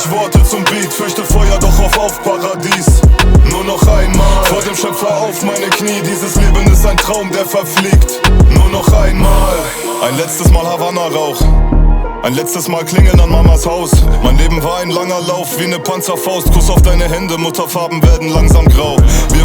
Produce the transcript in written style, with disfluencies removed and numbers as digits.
ich Worte zum Beat, fürchte Feuer, doch auf Paradies. Nur noch einmal vor dem Schöpfer auf meine Knie. Dieses Leben ist ein Traum, der verfliegt. Nur noch einmal. Ein letztes Mal Havanna-Rauch. Ein letztes Mal klingeln an Mamas Haus. Mein Leben war ein langer Lauf wie ne Panzerfaust. Kuss auf deine Hände, Mutterfarben werden langsam grau. Wir